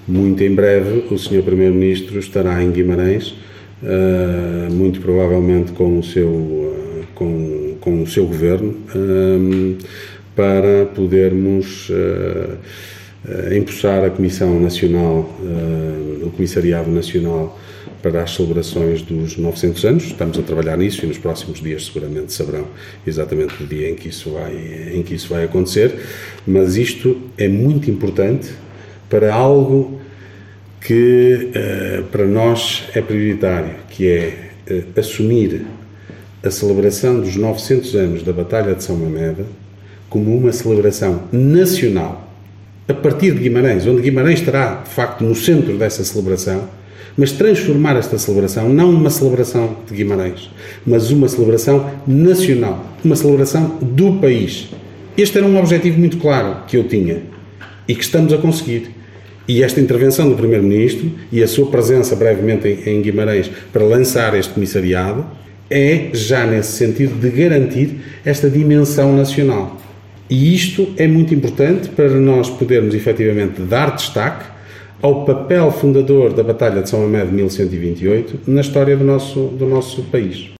muito em breve o Sr. Primeiro-Ministro estará em Guimarães, muito provavelmente com o seu governo, para podermos empossar a Comissão Nacional, o Comissariado Nacional para as celebrações dos 900 anos. Estamos a trabalhar nisso e nos próximos dias seguramente saberão exatamente o dia em que isso vai acontecer, mas isto é muito importante para algo que para nós é prioritário, que é assumir a celebração dos 900 anos da Batalha de São Mamede como uma celebração nacional, a partir de Guimarães, onde Guimarães estará, de facto, no centro dessa celebração, mas transformar esta celebração, não numa celebração de Guimarães, mas uma celebração nacional, uma celebração do país. Este era um objetivo muito claro que eu tinha e que estamos a conseguir. E esta intervenção do Primeiro-Ministro e a sua presença brevemente em Guimarães para lançar este comissariado é já nesse sentido de garantir esta dimensão nacional. E isto é muito importante para nós podermos efetivamente dar destaque ao papel fundador da Batalha de São Mamede de 1128 na história do nosso país.